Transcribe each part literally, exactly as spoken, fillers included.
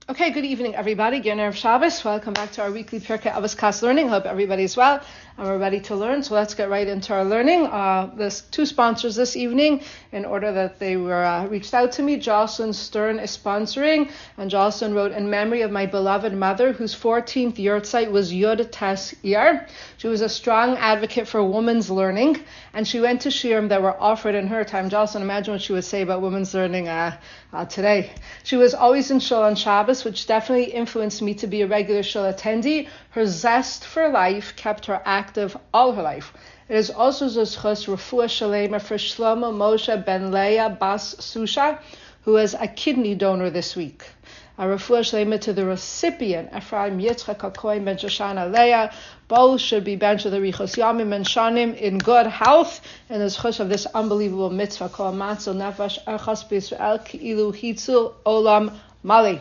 Okay, good evening, everybody. Gerner of Shabbos. Welcome back to our weekly Pirkei Avos class learning. Hope everybody's well and we're ready to learn. So let's get right into our learning. Uh, there's two sponsors this evening in order that they were uh, reached out to me. Jocelyn Stern is sponsoring, and Jocelyn wrote, in memory of my beloved mother, whose fourteenth yahrzeit was Yud Tes Iyar. She was a strong advocate for women's learning, and she went to shiurim that were offered in her time. Jocelyn, imagine what she would say about women's learning uh, uh, today. She was always in shul on Shabbos, which definitely influenced me to be a regular shul attendee. Her zest for life kept her active all her life. It is also zechus refuah shalema for Shlomo Moshe Ben Leah Bas Susha, who is a kidney donor this week. A refuah shalema to the recipient, Ephraim Yitzchak HaKohen Ben Shoshana Leah. Both should be ben shadarichos yamim and shanim in good health, and the zechus of this unbelievable mitzvah called matzil nefesh echas b'Yisrael ki'ilu hitzul olam mali.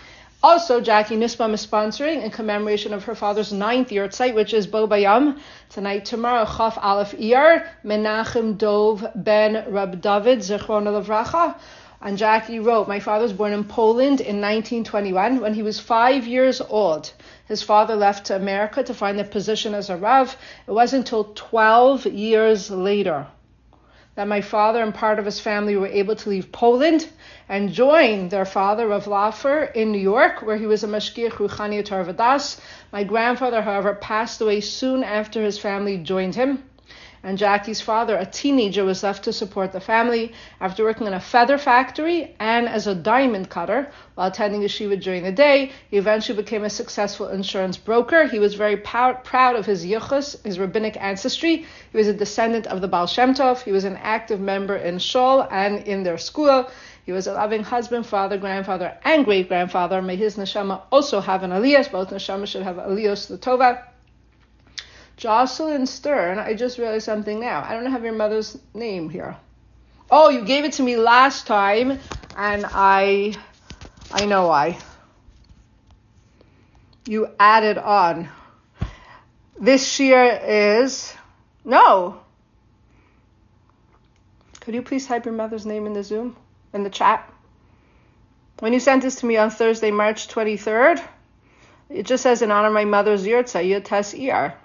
Also, Jackie Nisbam is sponsoring in commemoration of her father's ninth yahrzeit, which is Bo Bayam. Tonight, tomorrow, Chaf Aleph Iyar, Menachem Dov Ben Rab David, Zechron Levracha. And Jackie wrote, my father was born in Poland in nineteen twenty-one. When he was five years old, his father left to America to find a position as a Rav. It wasn't until twelve years later that my father and part of his family were able to leave Poland and join their father, Rav Laffer, in New York, where he was a mashgiach ruchani Torah Vadas. My grandfather, however, passed away soon after his family joined him. And Jackie's father, a teenager, was left to support the family. After working in a feather factory and as a diamond cutter while attending yeshiva during the day, he eventually became a successful insurance broker. He was very proud, proud of his yichus, his rabbinic ancestry. He was a descendant of the Baal Shem Tov. He was an active member in shul and in their school. He was a loving husband, father, grandfather, and great-grandfather. May his neshama also have an aliyah. Both neshama should have aliyos l'tova. Jocelyn Stern, I just realized something now. I don't have your mother's name here. Oh, you gave it to me last time, and I, I know why. You added on. This year is, no. Could you please type your mother's name in the Zoom, in the chat? When you sent this to me on Thursday, March twenty-third, it just says in honor of my mother's yahrzeit, Yud Tes Iyar.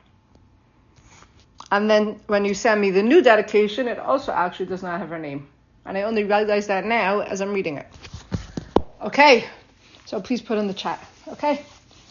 And then when you send me the new dedication, it also actually does not have her name. And I only realize that now as I'm reading it. Okay, so please put in the chat. Okay,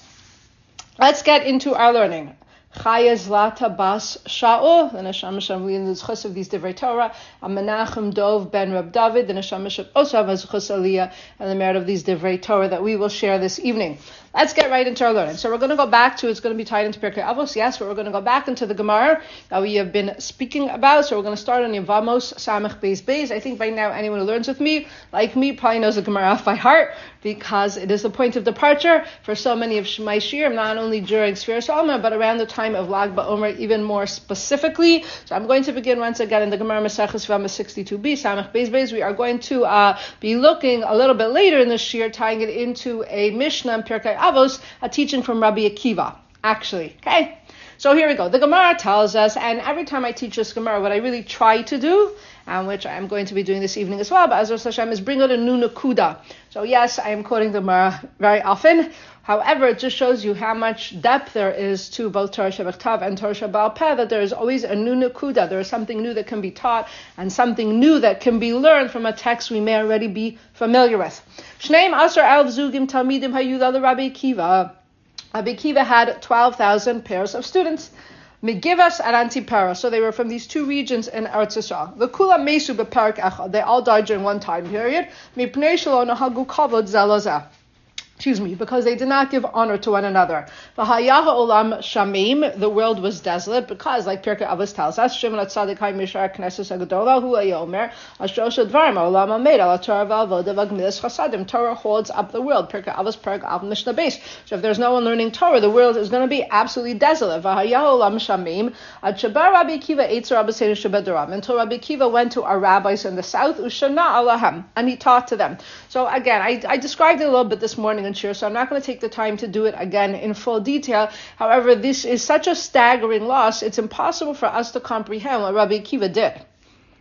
let's get into our learning. Chaya Zlata Bas Shaul, the neshama should have the zechus of these divrei Torah. And Menachem Dov Ben Rab David, the neshama should also have a zechus aliyah and the merit of these divrei Torah that we will share this evening. Let's get right into our learning. So we're going to go back to, it's going to be tied into Pirkei Avos, yes, but we're going to go back into the Gemara that we have been speaking about. So we're going to start on Yevamos Samech Beis Beis. I think by now anyone who learns with me, like me, probably knows the Gemara off by heart, because it is the point of departure for so many of my shiurim, not only during Sfiras Omer, but around the time of Lag BaOmer, even more specifically. So I'm going to begin once again in the Gemara Maseches Yevamos sixty-two b, Samech Beis Beis. We are going to uh, be looking a little bit later in the shiur, tying it into a Mishnah in Pirkei Avos, a teaching from Rabbi Akiva, actually. Okay, so here we go. The Gemara tells us, and every time I teach this Gemara, what I really try to do, and which I'm going to be doing this evening as well, but Azar Hashem, is bring out a new nakuda. So yes, I am quoting the Gemara very often. However, it just shows you how much depth there is to both Torah Shebechtav and Torah Sheba'al Peh, that there is always a new nakuda. There is something new that can be taught and something new that can be learned from a text we may already be familiar with. Shneim Asar Elf Zugim Talmidim Hayuda Rabbi Akiva. Rabbi Akiva had twelve thousand pairs of students. Megivas and Antipara. So they were from these two regions in Eretz Yisrael. The Kula Mesu Beparak Echad. They all died during one time period. Mipnei Shelo Nahagu Kavod Zelazah. Excuse me, because they did not give honor to one another. V'hayaha olam shamim, the world was desolate, because, like Pirkei Avos tells us, Shimon HaTzadik HaMishar Knesses HaGadola Hu HaYomer Ashrosh HaDvarim Olam HaMeid Al Torah V'Avoda V'Gemilas Chasadim. Torah holds up the world. Pirkei Avos Perek Av Mishnah Beis. So if there's no one learning Torah, the world is going to be absolutely desolate. V'hayaha olam shamim Ad Shabar Rabbi Akiva Eitz Rabbi Seinu Shebedoram, until Rabbi Akiva went to our rabbis in the south, Ushana Alahem, and he taught to them. So again, I, I described it a little bit this morning in Shir, so I'm not going to take the time to do it again in full detail. However, this is such a staggering loss, it's impossible for us to comprehend what Rabbi Akiva did.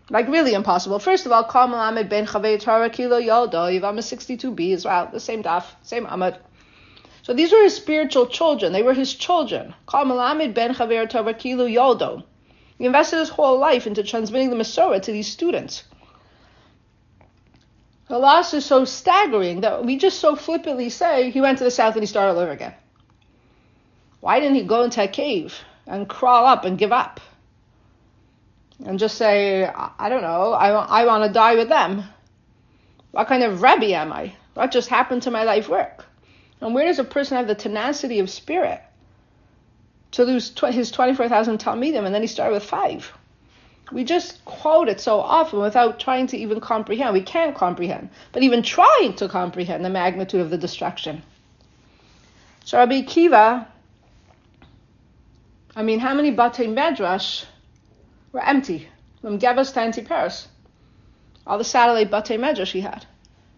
Like really impossible. First of all, Kol Melamed Ben Chavei Torah Kilo Yoldo, Yevama sixty-two b as well, the same daf, same Amud. So these were his spiritual children. They were his children. Kol Melamed Ben Chavei Torah Kilo Yoldo. He invested his whole life into transmitting the Masorah to these students. The loss is so staggering that we just so flippantly say he went to the south and he started all over again. Why didn't he go into a cave and crawl up and give up? And just say, I don't know, I, I want to die with them. What kind of Rebbe am I? What just happened to my life work? And where does a person have the tenacity of spirit to lose tw- his twenty-four thousand Talmidim and then he started with five? We just quote it so often without trying to even comprehend. We can't comprehend, but even trying to comprehend the magnitude of the destruction. So Rabbi Akiva, I mean, how many Batei Medrash were empty from Gevas to Antiparis? All the satellite Batei Medrash he had.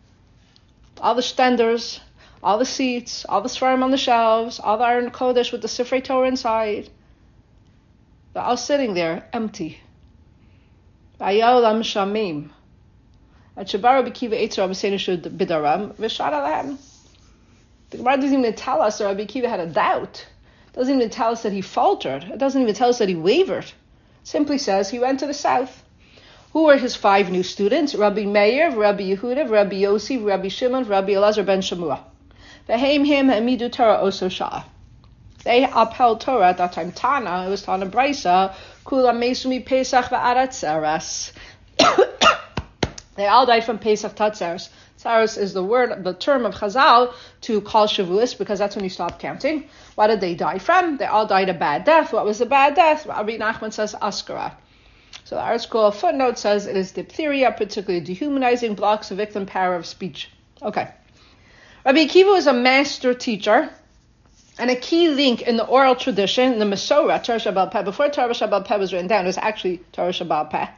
All the stenders, all the seats, all the Sfarim on the shelves, all the Iron Kodesh with the Sifrei Torah inside. They're all sitting there empty. Ayolam Shamim. At Shabar Rabbi Akiva Eitzer Rabbi Seinishud Bidaram, Vishad Alahem. The Gemara doesn't even tell us that Rabbi Akiva had a doubt. It doesn't even tell us that he faltered. It doesn't even tell us that he wavered. It simply says he went to the south. Who were his five new students? Rabbi Meir, Rabbi Yehuda, Rabbi Yossi, Rabbi Shimon, Rabbi Elazar ben Shemua. V'heim him hamidu Torah oso sha'ah. They upheld Torah at that time. Tana, it was Tana Brisa, Kula Mesumi Pesach v'aratzeres. They all died from Pesach Tatzeres. Tzeres is the word, the term of Chazal to call Shavuos because that's when you stop counting. What did they die from? They all died a bad death. What was the bad death? Rabbi Nachman says Askara. So the article footnote says it is diphtheria, particularly dehumanizing, blocks the victim power of speech. Okay. Rabbi Akiva was a master teacher and a key link in the oral tradition, in the Masorah, Torah Shebaal Peh. Before Torah Shebaal Peh was written down, it was actually Torah Shebaal Peh.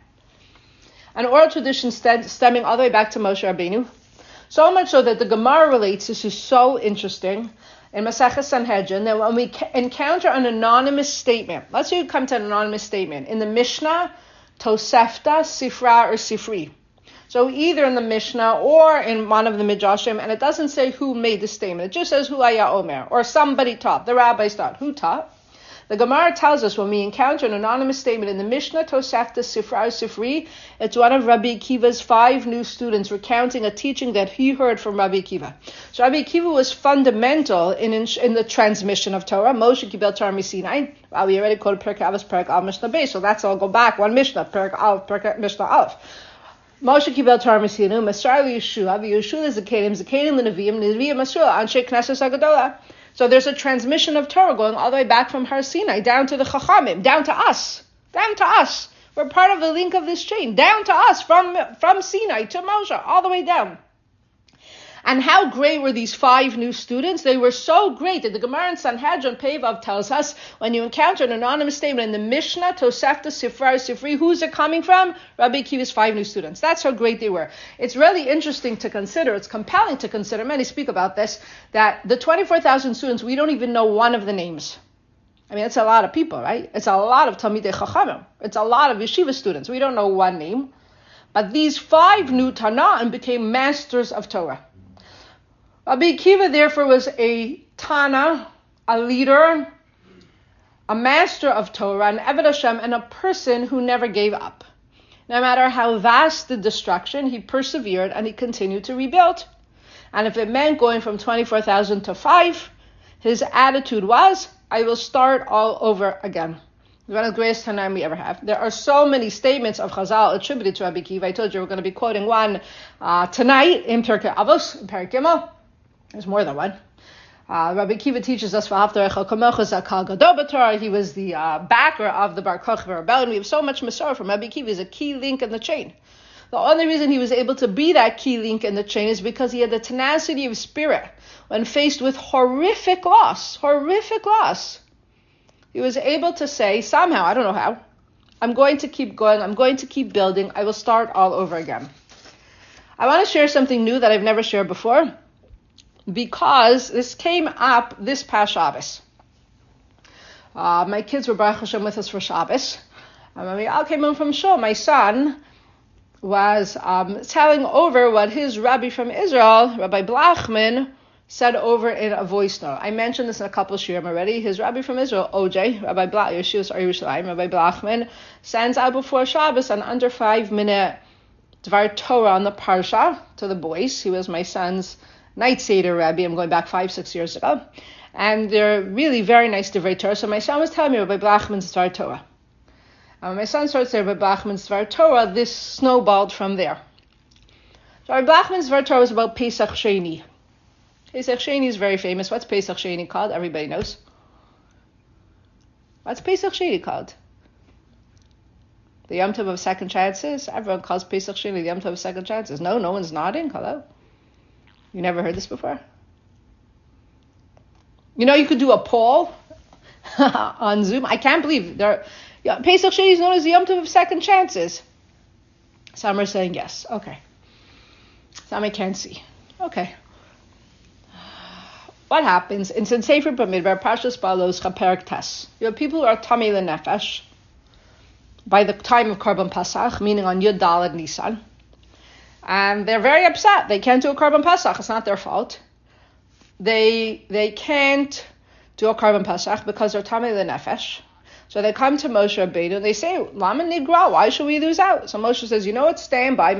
An oral tradition st- stemming all the way back to Moshe Rabbeinu. So much so that the Gemara relates, this is so interesting, in Maseches Sanhedrin, that when we ca- encounter an anonymous statement, let's say you come to an anonymous statement, in the Mishnah, Tosefta, Sifra, or Sifri. So either in the Mishnah or in one of the Midrashim, and it doesn't say who made the statement. It just says Hu Aya Omer, or somebody taught. The rabbis taught. Who taught? The Gemara tells us when we encounter an anonymous statement in the Mishnah, Tosefta, Sifra, or Sifri, it's one of Rabbi Akiva's five new students recounting a teaching that he heard from Rabbi Akiva. So Rabbi Akiva was fundamental in in, in the transmission of Torah. Moshe Kibel Torah Misinai. Well, we already quoted Perek Avos, Perek Al, Mishnah Beis, so that's all go back. One Mishnah, Perek Al, Perek Mishnah Aleph. Moshe Kibel Torah Misinu, Masar Yeshua, Yeshua is Zakedim, Zakedim L'Neviim, Neviim Masur, Anshe Knesses Agadola. So there's a transmission of Torah going all the way back from Har Sinai, down to the Chachamim, down to us, down to us. We're part of the link of this chain, down to us, from, from Sinai to Moshe, all the way down. And how great were these five new students? They were so great that the Gemara in Sanhedrin Pevav tells us when you encounter an anonymous statement in the Mishnah, Tosefta, Sifra, Sifri, who's it coming from? Rabbi Akiva's five new students. That's how great they were. It's really interesting to consider, it's compelling to consider, many speak about this, that the twenty-four thousand students, we don't even know one of the names. I mean, it's a lot of people, right? It's a lot of Talmidei Chachamim. It's a lot of yeshiva students. We don't know one name. But these five new Tanaim became masters of Torah. Rabbi Akiva, therefore, was a Tana, a leader, a master of Torah, an Eved Hashem, and a person who never gave up. No matter how vast the destruction, he persevered and he continued to rebuild. And if it meant going from twenty-four thousand to five, his attitude was, I will start all over again. One of the greatest Tanaim we ever have. There are so many statements of Chazal attributed to Rabbi Akiva. I told you we're going to be quoting one uh, tonight in Pirkei Avos, in Perek Gimel. There's more than one. Uh, Rabbi Akiva teaches us, he was the uh, backer of the Bar Kochva rebellion. We have so much Masorah from Rabbi Akiva. He's a key link in the chain. The only reason he was able to be that key link in the chain is because he had the tenacity of spirit when faced with horrific loss, horrific loss. He was able to say, somehow, I don't know how, I'm going to keep going, I'm going to keep building, I will start all over again. I want to share something new that I've never shared before, because this came up this past Shabbos. Uh, my kids were Baruch Hashem with us for Shabbos. Um, I mean, I came in from Shul. My son was um, telling over what his Rabbi from Israel, Rabbi Blachman, said over in a voice note. I mentioned this in a couple of shiurim already. His Rabbi from Israel, O J, Rabbi Blach, Yeshua Yerushalayim, Rabbi Blachman, sends out before Shabbos an under five minute Dvar Torah on the Parsha to the boys. He was my son's night Seder Rabbi. I'm going back five, six years ago. And they're really very nice Dvar Torah. So my son was telling me Rabbi Blachman's Dvar Torah. And when my son started saying Rabbi Blachman's Dvar Torah, this snowballed from there. So Rabbi Blachman's Dvar Torah was about Pesach Sheni. Pesach Sheni is very famous. What's Pesach Sheni called? Everybody knows. What's Pesach Sheni called? The Yom Tov of second chances? Everyone calls Pesach Sheni the Yom Tov of second chances. No, no one's nodding. Hello? You never heard this before? You know, you could do a poll on Zoom. I can't believe there. Yeah, Pesach Sheni is known as the Yom Tov of second chances. Some are saying yes. Okay. Some I can't see. Okay. What happens in Sefer Bamidbar, Parshas Balos, Chaperak Tes? You have people who are Tamei Lenefesh by the time of Korban Pesach, meaning on Yud Daled Nisan, and they're very upset. They can't do a Korban Pesach. It's not their fault. They they can't do a Korban Pesach because they're Tamei Lenefesh. So they come to Moshe Rabbeinu and they say, Lama Nigra, why should we lose out? So Moshe says, you know what, stand by,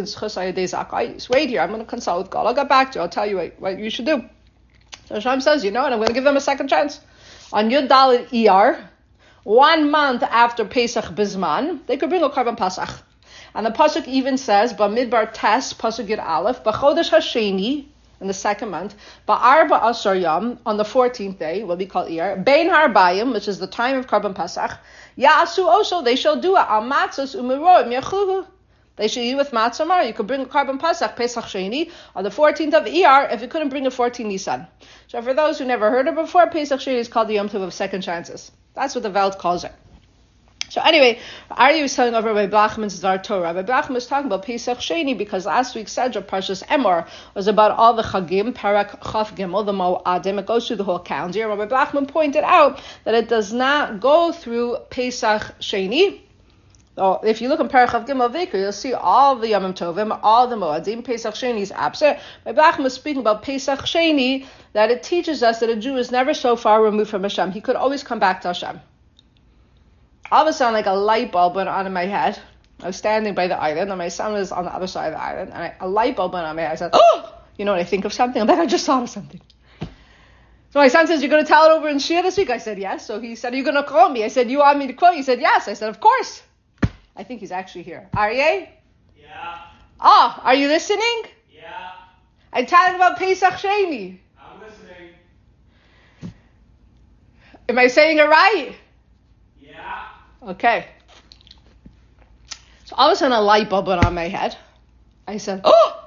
wait here, I'm going to consult with God. I'll get back to you. I'll tell you what, what you should do. So Hashem says, you know what, I'm going to give them a second chance. On Yud Daled Iyar, one month after Pesach Bizman, they could bring a Korban Pesach. And the Pasuk even says, Bamidbar Tes, Pasuk Yud Aleph, B'chodesh Hasheni, in the second month, Ba'arba Asar Yom, on the fourteenth day, what we call Iyar, Bein Harbayim, which is the time of Korban Pesach, Ya'asu also, they shall do it, Al Matzos Umiroim Yachuhu. They should eat with matzah mar. You could bring a Korban Pesach, Pesach Sheni, on the fourteenth of Iyar, if you couldn't bring a fourteenth Nisan. So for those who never heard it before, Pesach Sheni is called the Yom Tov of second chances. That's what the Welt calls it. So anyway, Aryeh was telling over Rabbi Blachman's Dvar Torah. Rabbi Blachman was talking about Pesach Sheni because last week's Sedra, Parshas Emor, was about all the Chagim, Parak Chaf Gimel, the Mo'adim. It goes through the whole calendar. Rabbi Blachman pointed out that it does not go through Pesach Sheni. So if you look in Parak Chaf Gimel Vekar, you'll see all the Yom Tovim, all the Mo'adim. Pesach Sheni is absent. Rabbi Blachman was speaking about Pesach Sheni, that it teaches us that a Jew is never so far removed from Hashem. He could always come back to Hashem. All of a sudden, like a light bulb went on in my head. I was standing by the island, and my son was on the other side of the island, and I, a light bulb went on my head. I said, oh! You know, when I think of something, I'm like, I just thought of something. So my son says, you're going to tell it over in Shia this week? I said, yes. So he said, are you going to quote me? I said, you want me to quote you? He said, yes. I said, of course. I think he's actually here. Aryeh? Yeah. Oh, are you listening? Yeah. I'm telling about Pesach Sheni. I'm listening. Am I saying it right? Yeah. Okay. So all of a sudden a light bulb went on my head. I said, oh!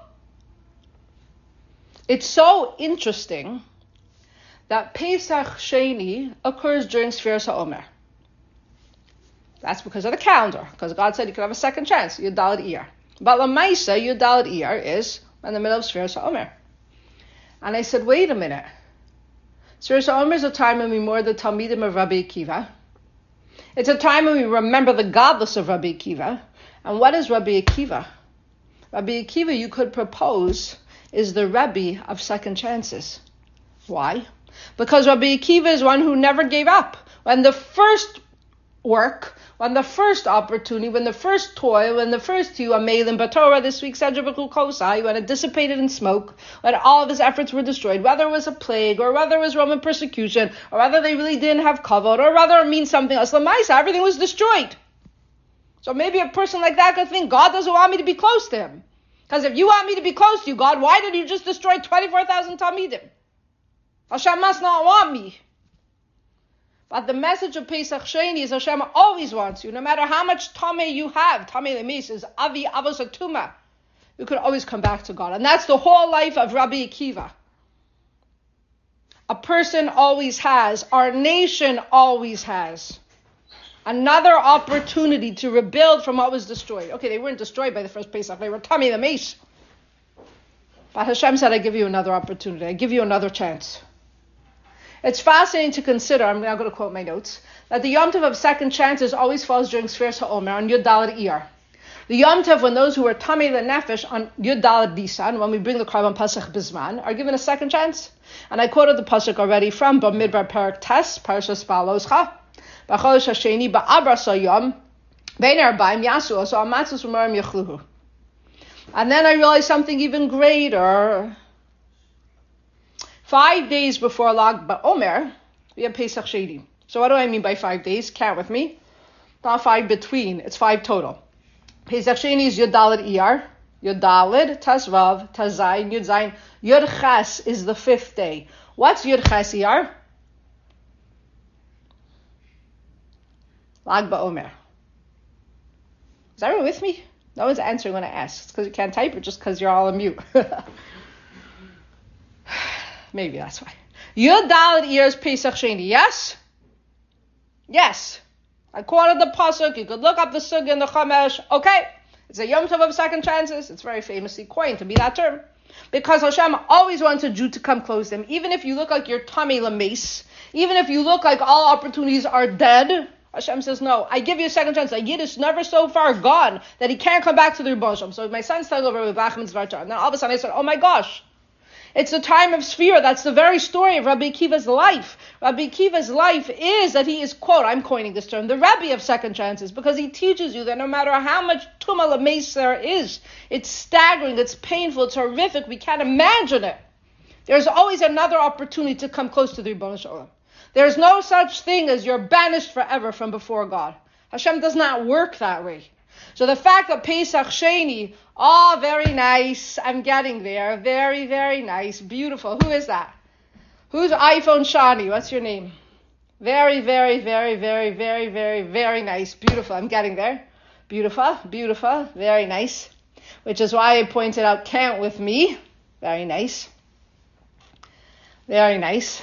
It's so interesting that Pesach Sheni occurs during Sfiras HaOmer. That's because of the calendar, because God said you could have a second chance, Yud Daled Iyar. But Lamaisa, Yud Daled Iyar is in the middle of Sfiras HaOmer. And I said, wait a minute. Sfiras HaOmer is a time when we mourn the Talmidim of Rabbi Akiva. It's a time when we remember the godless of Rabbi Akiva. And what is Rabbi Akiva? Rabbi Akiva, you could propose, is the Rebbe of second chances. Why? Because Rabbi Akiva is one who never gave up. When the first work, when the first opportunity, when the first toil, when the first two, Amelin Batorah, this week, Sedra Kosai, when it dissipated in smoke, when all of his efforts were destroyed, whether it was a plague, or whether it was Roman persecution, or whether they really didn't have kavod, or whether it means something else, Lamaisa, everything was destroyed. So maybe a person like that could think, God doesn't want me to be close to him. Because if you want me to be close to you, God, why did you just destroy twenty-four thousand Talmidim? Hashem must not want me. But the message of Pesach Sheni is Hashem always wants you. No matter how much Tameh you have, Tameh Lemis is Avi Avos Atuma. You could always come back to God. And that's the whole life of Rabbi Akiva. A person always has, our nation always has, another opportunity to rebuild from what was destroyed. Okay, they weren't destroyed by the first Pesach. They were Tameh Lemis. But Hashem said, I give you another opportunity. I give you another chance. It's fascinating to consider, I'm now going to quote my notes, that the Yom Tov of second chances always falls during Sfiras HaOmer on Yud Daled Iyar. The Yom Tov, when those who are Tamei L'Nefesh on Yud Daled Nisan, when we bring the Karban Pesach Bizman, are given a second chance. And I quoted the Pasuk already from Bamidbar Parak Tes, Parashas Ba'aloscha, B'chodesh Hasheni Ba'abras Hayom, Bein Arbaim Yasu Oso Amatzos U'Marim Yechluhu. And then I realized something even greater. Five days before Lag BaOmer, we have Pesach Sheni. So what do I mean by five days? Count with me. Not five between, it's five total. Pesach Sheni is Yud Daled Iyar, Yud Daled, Tazvav, Tazayin, Yud Zayin. Yud Ches is the fifth day. What's Yud Ches Iyar? Lag BaOmer. Is everyone with me? No one's answering when I ask. It's because you can't type or just because you're all on mute. Maybe that's why. Yud Daled Iyar is Pesach Sheni, yes? Yes. I quoted the pasuk. You could look up the sugya in the Chamesh. Okay, it's a Yom Tov of second chances. It's very famously coined to be that term, because Hashem always wants a Jew to come close to Him. Even if you look like you're Tamei L'Meis, even if you look like all opportunities are dead, Hashem says no. I give you a second chance. The Yid is never so far gone that he can't come back to the Rebbe Shem. So my son started over with Bachman's Varcha, and then all of a sudden I said, oh my gosh. It's the time of Sphira. That's the very story of Rabbi Akiva's life. Rabbi Akiva's life is that he is, quote, I'm coining this term, the Rebbe of second chances, because he teaches you that no matter how much Tumah L'Meis there is, it's staggering, it's painful, it's horrific, we can't imagine it. There's always another opportunity to come close to the Ribono Shel Olam. There's no such thing as you're banished forever from before God. Hashem does not work that way. So the fact that Pesach Sheni, oh, very nice, I'm getting there, very, very nice, beautiful. Who is that? Who's iPhone Shani? What's your name? Very, very, very, very, very, very, very nice, beautiful. I'm getting there. Beautiful, beautiful, very nice. Which is why I pointed out, count with me. Very nice. Very nice.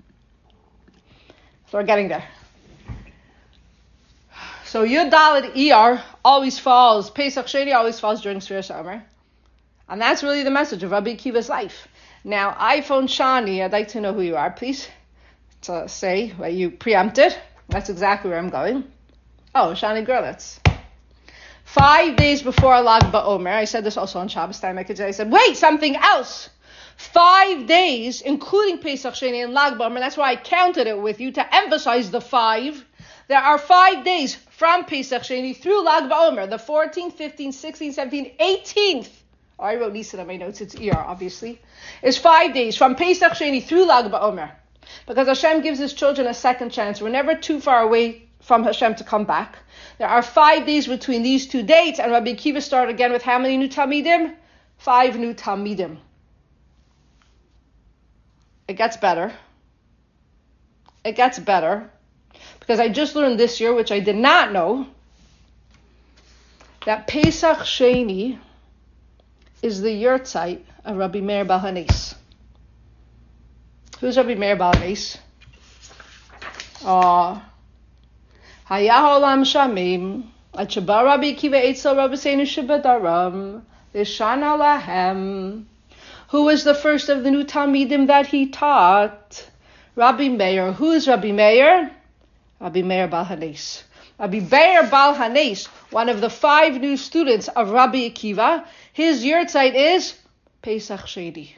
So we're getting there. So Yud Daled Iyar always falls, Pesach Sheni always falls during Sfiras Omer. And that's really the message of Rabbi Akiva's life. Now, iPhone Shani, I'd like to know who you are, please. To say what you preempted. That's exactly where I'm going. Oh, Shani Gerlitz. Five days before Lag BaOmer, I said this also on Shabbos time, I could say, I said, wait, something else. Five days, including Pesach Sheni and Lag BaOmer, that's why I counted it with you to emphasize the five. There are five days from Pesach Sheni through Lag BaOmer, the fourteenth, fifteenth, sixteenth, seventeenth, eighteenth. Oh, I wrote Nisan on my notes, it's Iyar, obviously. It's five days from Pesach Sheni through Lag BaOmer. Because Hashem gives His children a second chance. We're never too far away from Hashem to come back. There are five days between these two dates, and Rabbi Akiva started again with how many new Talmidim? Five new Talmidim. It gets better. It gets better. Because I just learned this year, which I did not know, that Pesach Sheni is the yurtzeit of Rabbi Meir Baal HaNes. Who's Rabbi Meir Baal HaNes? Oh, Haya Olam Shamim, Achaba Rabbi Akiva Eitzel Rabbi Seinu Shebadaram, Lishana Lahem. Who was the first of the new Talmidim that he taught? Rabbi Meir. Who is Rabbi Meir? Rabbi Meir Baal HaNes. Rabbi Meir Baal HaNes, one of the five new students of Rabbi Akiva, his yurtzeit is Pesach Sheni.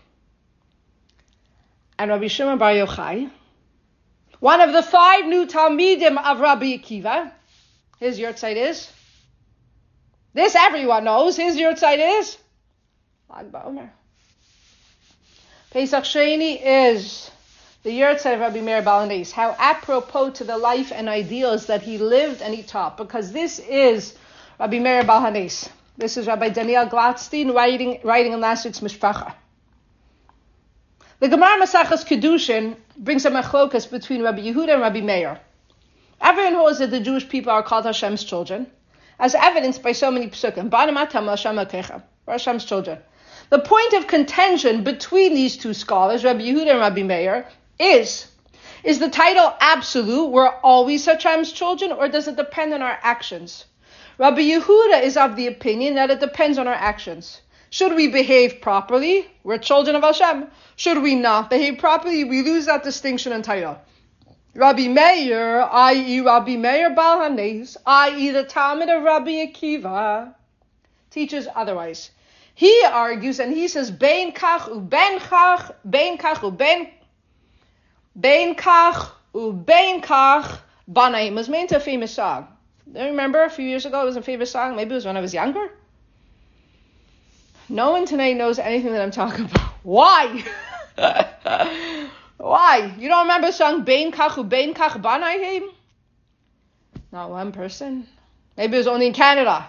And Rabbi Shimon Bar Yochai, one of the five new Talmidim of Rabbi Akiva, his yurtzeit is, this everyone knows, his yurtzeit is Lag BaOmer. Pesach Sheni is the yurtzeit of Rabbi Meir Baal HaNes. How apropos to the life and ideals that he lived and he taught, because this is Rabbi Meir Baal HaNes. This is Rabbi Daniel Gladstein writing, writing in last week's Mishpacha. The Gemara Maseches Kedushin brings a machlokas between Rabbi Yehuda and Rabbi Meir. Everyone knows that the Jewish people are called Hashem's children, as evidenced by so many psukim. Banamat Hashem Elokecha, we're Hashem's children. The point of contention between these two scholars, Rabbi Yehuda and Rabbi Meir, is, is the title absolute, we're always Hashem's children, or does it depend on our actions? Rabbi Yehuda is of the opinion that it depends on our actions. Should we behave properly, we're children of Hashem. Should we not behave properly, we lose that distinction and title. Rabbi Meir, that is. Rabbi Meir Baal HaNes, that is the Talmud of Rabbi Akiva, teaches otherwise. He argues and he says, Bein kach u ben kach, bein kach u ben, bein kach u bein kach, Banaim was made into a famous song. Do you remember a few years ago it was a famous song? Maybe it was when I was younger. No one tonight knows anything that I'm talking about. Why? Why? You don't remember the song Bein Kach U Bein Kach Banaim? Not one person. Maybe it was only in Canada.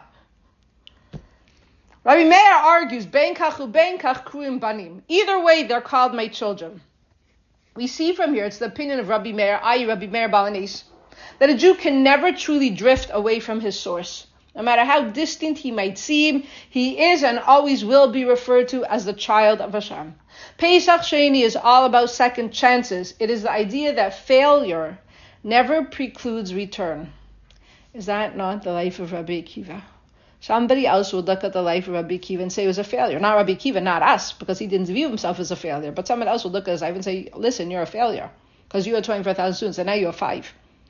Rabbi Meir argues Bein Kach U Bein Kach Kruim Banim. Either way, they're called my children. We see from here, it's the opinion of Rabbi Meir, that is. Rabbi Meir Baal HaNes, that a Jew can never truly drift away from his source. No matter how distant he might seem, he is and always will be referred to as the child of Hashem. Pesach Sheni is all about second chances. It is the idea that failure never precludes return. Is that not the life of Rabbi Akiva? Somebody else would look at the life of Rabbi Akiva and say it was a failure. Not Rabbi Akiva, not us, because he didn't view himself as a failure. But someone else would look at his life and say, listen, you're a failure, because you had twenty-four thousand students and now you have five.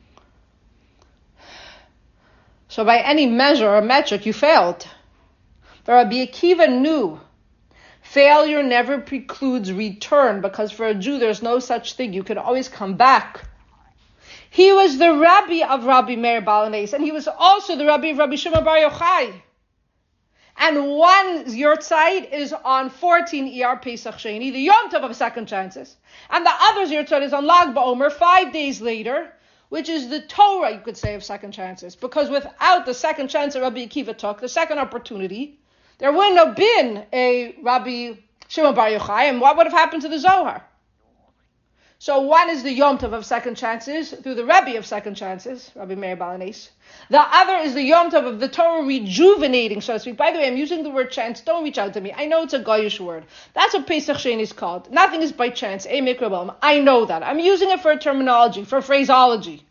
So by any measure or metric, you failed. But Rabbi Akiva knew failure never precludes return, because for a Jew, there's no such thing. You can always come back. He was the Rabbi of Rabbi Meir Baal HaNes, and he was also the Rabbi of Rabbi Shimon Bar Yochai. And one yurtzeit is on fourteen Iyar Pesach Sheni, the Yom Tov of second chances. And the other yurtzeit is on Lag BaOmer, five days later, which is the Torah, you could say, of second chances. Because without the second chance that Rabbi Akiva took, the second opportunity, there wouldn't have been a Rabbi Shimon Bar Yochai, and what would have happened to the Zohar? So one is the Yom Tov of second chances, through the Rebbe of second chances, Rabbi Meir Baal HaNes. The other is the Yom Tov of the Torah rejuvenating, so to speak. By the way, I'm using the word chance. Don't reach out to me. I know it's a Goyish word. That's what Pesach Sheni is called. Nothing is by chance. I know that. I'm using it for a terminology, for phraseology.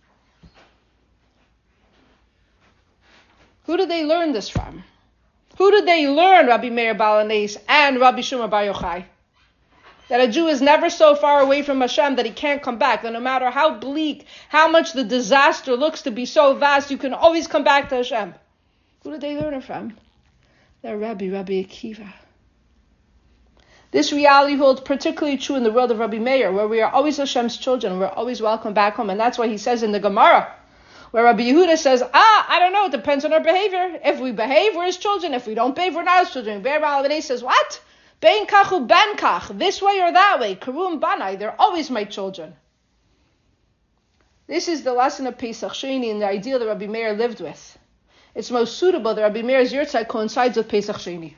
Who did they learn this from? Who did they learn, Rabbi Meir Baal HaNes and Rabbi Shimon Bar Yochai? That a Jew is never so far away from Hashem that he can't come back. That no matter how bleak, how much the disaster looks to be so vast, you can always come back to Hashem. Who did they learn it from? Their Rabbi, Rabbi Akiva. This reality holds particularly true in the world of Rabbi Meir, where we are always Hashem's children. We're always welcome back home. And that's why he says in the Gemara, where Rabbi Yehuda says, ah, I don't know, it depends on our behavior. If we behave, we're his children. If we don't behave, we're not his children. Meir Baal HaNes says, what? Bein kach u ben kach, this way or that way, karum banai, they're always my children. This is the lesson of Pesach Sheni and the ideal that Rabbi Meir lived with. It's most suitable that Rabbi Meir's yurtzeit coincides with Pesach Sheni.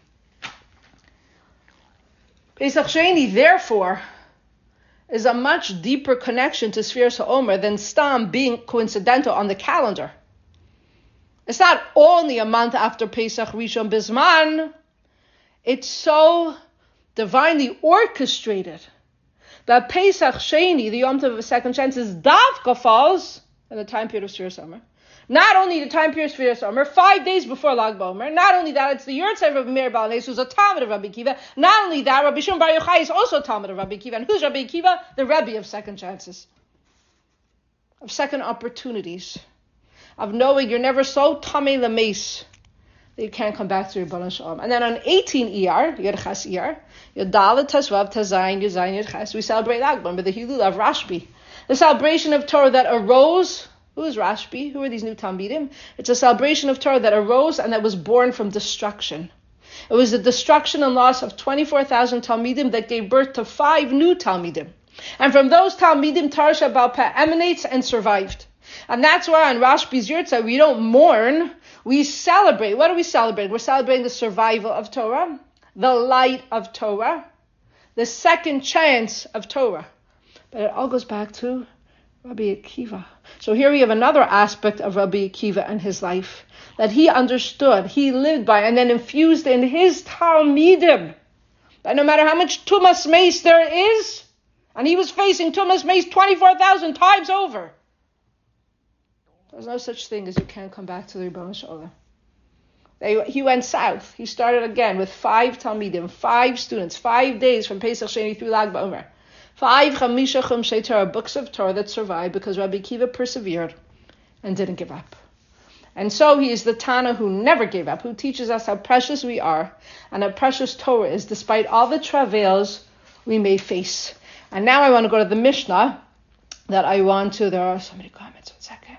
Pesach Sheni, therefore, is a much deeper connection to Sfiras HaOmer than Stam being coincidental on the calendar. It's not only a month after Pesach Rishon Bisman. It's so divinely orchestrated that Pesach Sheni, the Yom Tov of a second chance, is Davka falls in the time period of Sfiras HaOmer. Not only the time period of Sfiras HaOmer, five days before Lag BaOmer. Not only that, it's the yurtzeit of Rabbi Meir Baal HaNes, who's a Talmud of Rabbi Akiva. Not only that, Rabbi Shimon Bar Yochai is also a Talmud of Rabbi Akiva. And who's Rabbi Akiva? The Rebbe of second chances, of second opportunities, of knowing you're never so tamei lameis that you can't come back to your Ribono Shel Olam. And then on eighteen Iyar, Yud Ches Iyar, Yud Dalet Tezvav Tezayin Yud Zayin Yud Ches, we celebrate Lag BaOmer, the Hilul of Rashbi, the celebration of Torah that arose. Who is Rashbi? Who are these new Talmidim? It's a celebration of Torah that arose and that was born from destruction. It was the destruction and loss of twenty-four thousand Talmidim that gave birth to five new Talmidim. And from those Talmidim, Torah She'Ba'al Peh emanates and survived. And that's why on Rashbi's Yurtzeit, we don't mourn, we celebrate. What are we celebrating? We're celebrating the survival of Torah, the light of Torah, the second chance of Torah. But it all goes back to Rabbi Akiva. So here we have another aspect of Rabbi Akiva and his life that he understood, he lived by, and then infused in his Talmidim. That no matter how much Tumas Meis there is, and he was facing Tumas Meis twenty-four thousand times over, there's no such thing as you can't come back to the Ribono Shel Olam. They, he went south. He started again with five Talmidim, five students, five days from Pesach Sheni through Lag BaOmer. Five Chamisha Chumshei Torah, books of Torah that survived because Rabbi Akiva persevered and didn't give up. And so he is the Tana who never gave up, who teaches us how precious we are and how precious Torah is despite all the travails we may face. And now I want to go to the Mishnah that I want to, there are so many comments, one second.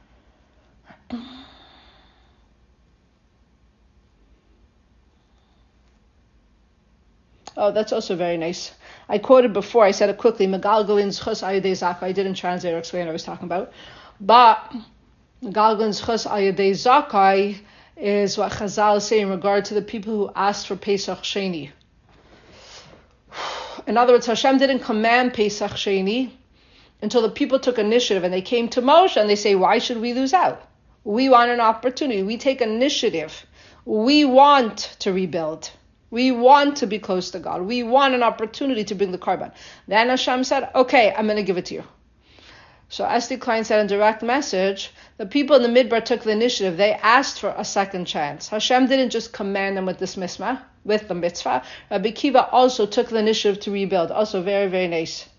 Oh, that's also very nice. I quoted before, I said it quickly, Megalgalin Zchus Ayadei Zakai. I didn't translate or explain what I was talking about. But Megalgalin Zchus Ayadei Zakai is what Chazal say in regard to the people who asked for Pesach Sheni. In other words, Hashem didn't command Pesach Sheni until the people took initiative and they came to Moshe and they say, why should we lose out? We want an opportunity. We take initiative. We want to rebuild. We want to be close to God. We want an opportunity to bring the Karban. Then Hashem said, okay, I'm going to give it to you. So Esti Klein said in direct message, the people in the Midbar took the initiative. They asked for a second chance. Hashem didn't just command them with this mitzvah, with the mitzvah. Rabbi Kiva also took the initiative to rebuild. Also very, very nice.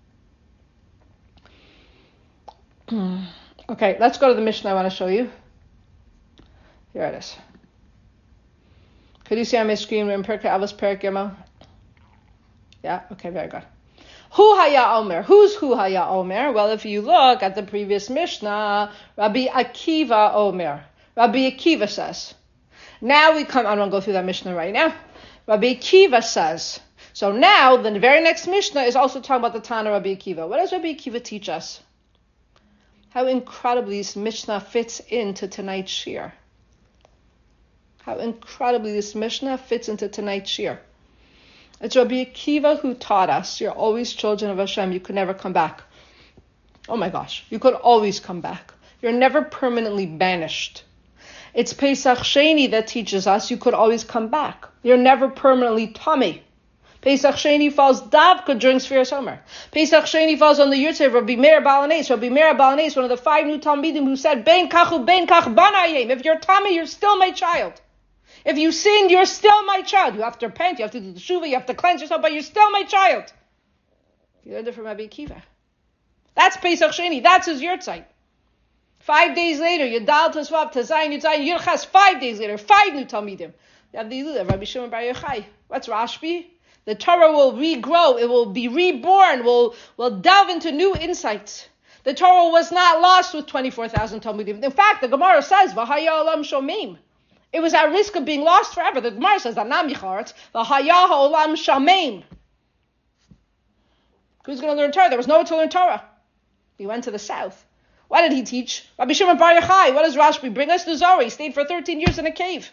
Okay, let's go to the Mishnah I want to show you. Here it is. Could you see on my screen in Perkei Avos Perek Gimel? Yeah, okay, very good. Hu haya omer. Who's hu haya omer? Well, if you look at the previous Mishnah, Rabbi Akiva omer. Rabbi Akiva says. Now we come, I don't want to go through that Mishnah right now. Rabbi Akiva says. So now, the very next Mishnah is also talking about the Tana Rabbi Akiva. What does Rabbi Akiva teach us? How incredibly this Mishnah fits into tonight's shir. How incredibly this Mishnah fits into tonight's shir. It's Rabbi Akiva who taught us, you're always children of Hashem, you could never come back. Oh my gosh, you could always come back. You're never permanently banished. It's Pesach Sheni that teaches us you could always come back. You're never permanently tummy. Pesach Sheni falls davka during Sfiras Omer. Pesach Sheni falls on the Yurtzeh of Rabbi Meir Baal HaNes. Rabbi Meir Baal HaNes, one of the five new Talmidim who said, Ben kachu ben kach banayim. If you're tummy, you're still my child. If you sin, you're still my child. You have to repent, you have to do the tshuva, you have to cleanse yourself, but you're still my child. You learned it from Rabbi Akiva. That's Pesach Sheni. That's his Yurtzeit. Five days later, Yadal Tazvav, Tazayin, Yudzayin, Yurchas. Five days later, five new Talmidim. You have the Yilul, Rabbi Shimon Bar Yochai. What's Rashbi? The Torah will regrow. It will be reborn. Will will delve into new insights. The Torah was not lost with twenty-four thousand Talmidim. In fact, the Gemara says, V'haya olam shomim. It was at risk of being lost forever. The Gemara says, Anam yicharetz, V'haya olam shamim. Who's going to learn Torah? There was no one to learn Torah. He went to the south. What did he teach? Rabbi Shimon Bar Yochai. What does Rashbi bring us? The Zohar. He stayed for thirteen years in a cave.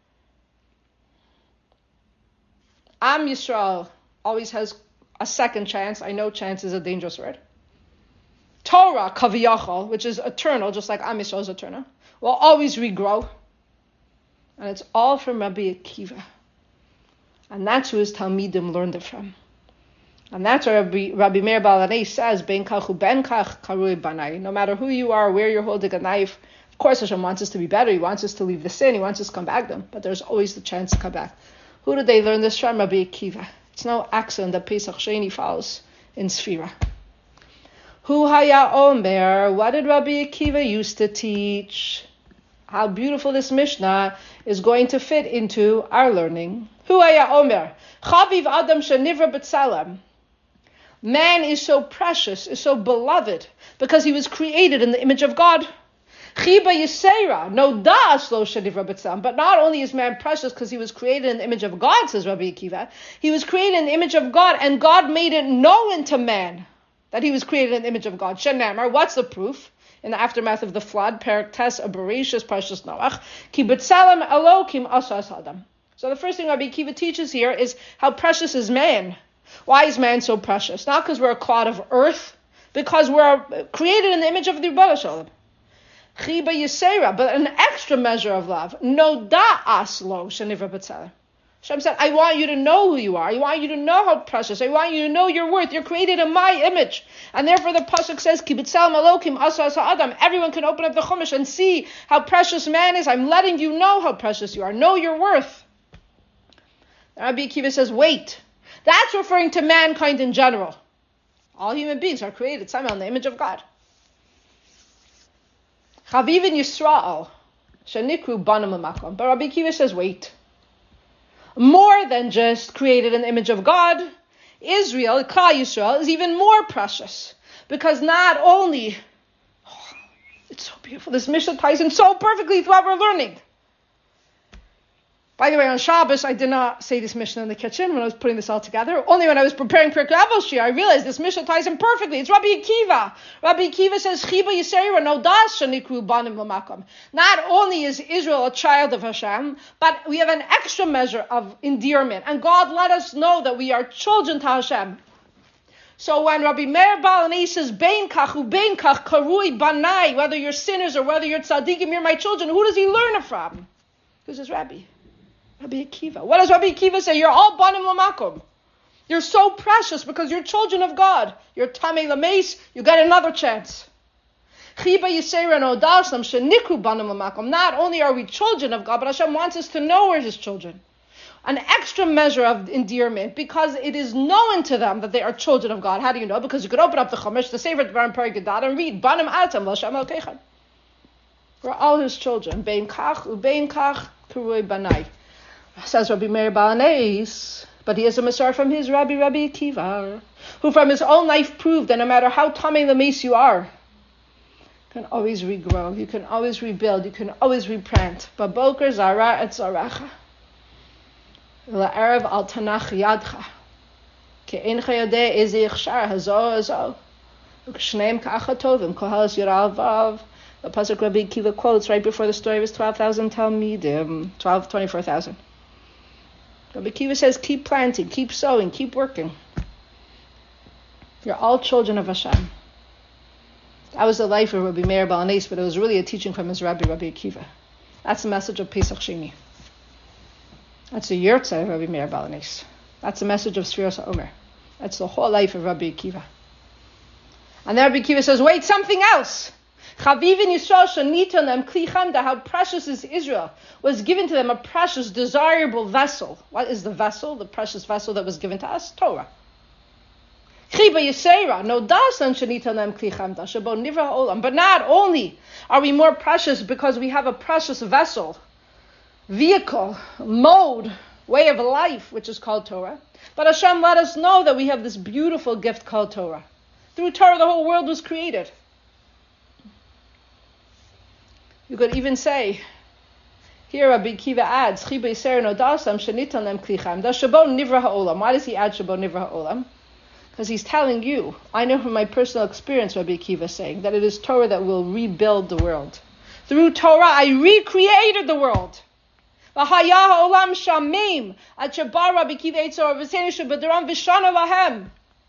Am Yisrael always has a second chance. I know chance is a dangerous word. Torah, kaviyachol, which is eternal, just like Am Yisrael is eternal, will always regrow. And it's all from Rabbi Akiva. And that's who his Talmidim learned it from. And that's what Rabbi, Rabbi Meir Baal HaNes says, Ben kachu ben kach karui banai. No matter who you are, where you're holding a knife, of course Hashem wants us to be better. He wants us to leave the sin. He wants us to come back to him. But there's always the chance to come back. Who did they learn this from? Rabbi Akiva. It's no accident that Pesach Sheni falls in Sfira. Hu haya omer. What did Rabbi Akiva used to teach? How beautiful this Mishnah is going to fit into our learning. Hu haya omer. Chaviv adam shenivra b'tzelem. Man is so precious, is so beloved, because he was created in the image of God. Chiba Yisera, no das lo shenivra b'tzelem. But not only is man precious because he was created in the image of God, says Rabbi Akiva, he was created in the image of God, and God made it known to man that he was created in the image of God. Shenamar, what's the proof? In the aftermath of the flood, Perak Tes Abereshis Parshas Noach, Ki b'tzelem Elokim asas adam. So the first thing Rabbi Akiva teaches here is how precious is man. Why is man so precious? Not because we're a clod of earth, because we're created in the image of the Rebbe Shalom. Chiba Yisera, but an extra measure of love. No da'as lo shenivra b'tzelem. Hashem said, I want you to know who you are. I want you to know how precious. I want you to know your worth. You're created in my image. And therefore the pasuk says, Ki b'tzelem Elokim asas ha'adam. Everyone can open up the Chumash and see how precious man is. I'm letting you know how precious you are. Know your worth. Rabbi Akiva says, wait. That's referring to mankind in general. All human beings are created somehow in the image of God. Chaviv in Yisrael. shenikru banim l'makom. But Rabbi Akiva says, wait. More than just created an image of God, Israel, Klal Yisrael, is even more precious. Because not only, oh, it's so beautiful, this Mishnah ties in so perfectly with what we're learning. By the way, on Shabbos, I did not say this Mishnah in the kitchen when I was putting this all together. Only when I was preparing Pirkei Avos Shir, I realized this Mishnah ties in perfectly. It's Rabbi Akiva. Rabbi Akiva says, Chiba Yisera no das shanikru banim l'makom. Not only is Israel a child of Hashem, but we have an extra measure of endearment. And God let us know that we are children to Hashem. So when Rabbi Meir Baal Hanei says, Bein kach u bein kach karui banai, whether you're sinners or whether you're tzaddikim, you're my children, who does he learn it from? Who's his Rabbi? Rabbi Akiva. What does Rabbi Akiva say? You're all banim l'makom. You're so precious because you're children of God. You're tamei lameis. You get another chance. Chiba yisera no daslam shenikru banim l'makom. Not only are we children of God, but Hashem wants us to know we're His children. An extra measure of endearment because it is known to them that they are children of God. How do you know? Because you could open up the Chumash, the Sefer Devarim Perek Gad, and read banim atam l'Hashem Elokechem. We're all His children. Bein kach ubein kach karui banai. Says Rabbi Meir Baal Hanei, but he is a Masar from his Rabbi, Rabbi Akiva, who from his own life proved that no matter how tamei lameis you are, you can always regrow, you can always rebuild, you can always replant. Baboker zara et zaracha, la'erev al tanach yadcha, ke'encha yodeh eze yichshar hazo hazo, u'k'shneim ka'acha tovim, kohalas yiral vav. The Pasuk Rabbi Akiva quotes right before the story of his twelve thousand Talmidim, twelve, twenty-four thousand. Rabbi Akiva says, keep planting, keep sowing, keep working. You're all children of Hashem. That was the life of Rabbi Meir Baal Hanei, but it was really a teaching from his Rabbi, Rabbi Akiva. That's the message of Pesach Sheni. That's the Yurtzeh of Rabbi Meir Baal Hanei. That's the message of Sfiras HaOmer. That's the whole life of Rabbi Akiva. And then Rabbi Akiva says, wait, something else. Chavivin Yisrael shanitan them kli chamda, how precious is Israel, was given to them a precious, desirable vessel. What is the vessel? The precious vessel that was given to us? Torah. Chiba Yisera, no dasan shanitan them kli chamda, shabo nivra ha'olam. But not only are we more precious because we have a precious vessel, vehicle, mode, way of life, which is called Torah, but Hashem let us know that we have this beautiful gift called Torah. Through Torah, the whole world was created. You could even say, here Rabbi Akiva adds, Chiba Yisera no dasam shenitan lem kli chamda shabo nivra ha'olam. Why does he add shabo nivra ha'olam? Because he's telling you, I know from my personal experience, Rabbi Akiva is saying, that it is Torah that will rebuild the world. Through Torah, I recreated the world. V'haya ha'olam shamim ad shabar Rabbi Akiva etzor v'seinu shebedaram v'shana lahem.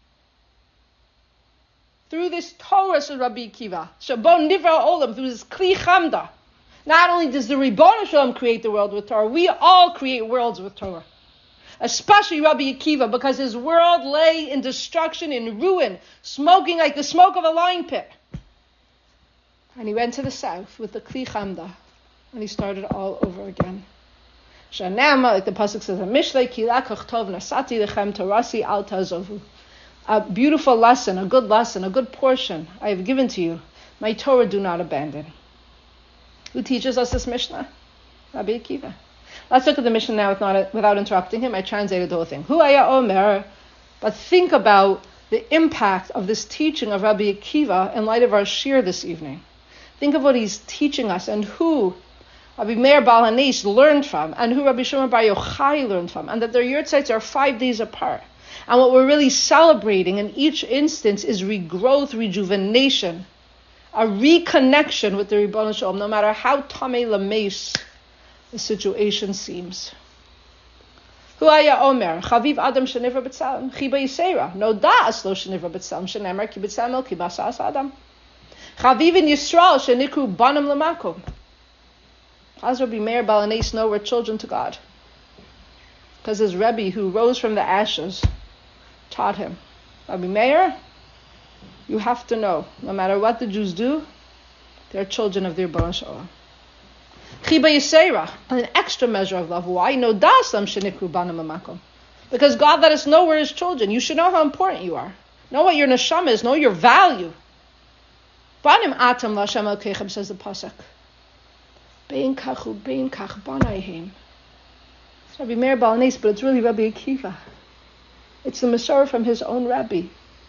Through this Torah, says Rabbi Akiva, Shabon Nivra Olam, through this Kli Chamda, not only does the Ribbon Shalom create the world with Torah, we all create worlds with Torah. Especially Rabbi Akiva, because his world lay in destruction, in ruin, smoking like the smoke of a lion pit. And he went to the south with the Kli Chamda, and he started all over again. Shanama, like the Pasuk says, Mishlei kilakach tov nasati lechem torasi al tazovu. A beautiful lesson, a good lesson, a good portion I have given to you. My Torah do not abandon. Who teaches us this Mishnah? Rabbi Akiva. Let's look at the Mishnah now without, without interrupting him. I translated the whole thing. Hu haya omer. But think about the impact of this teaching of Rabbi Akiva in light of our shir this evening. Think of what he's teaching us and who Rabbi Meir Baal Hanei learned from and who Rabbi Shimon Bar Yochai learned from, and that their yurtzites are five days apart. And what we're really celebrating in each instance is regrowth, rejuvenation, a reconnection with the Ribbon Shalom, no matter how tamei lameis the situation seems. Hu haya omer, chaviv adam shenivra b'tzelem, chiba yisera, no da'as lo shenivra b'tzelem, shenemar ki b'tzelem el ki basas adam. Chaviv in Yisrael shenikru banim l'makom. How does Rabbi Meir Baal Hanei know we're children to God? Because his Rebbe, who rose from the ashes, taught him, Rabbi Meir, you have to know, no matter what the Jews do, they're children of their Ribbon Shalom. Chiba Yisera, an extra measure of love. Why? No dasam shenikru banim l'makom. Because God let us know we're His children. You should know how important you are. Know what your neshama is. Know your value. Banim atam l'Hashem Elokechem, says the pasuk. Bein kachu bein kach banayim. It's Rabbi Meir Baal Nes, but it's really Rabbi Akiva. It's the Masorah from his own Rabbi.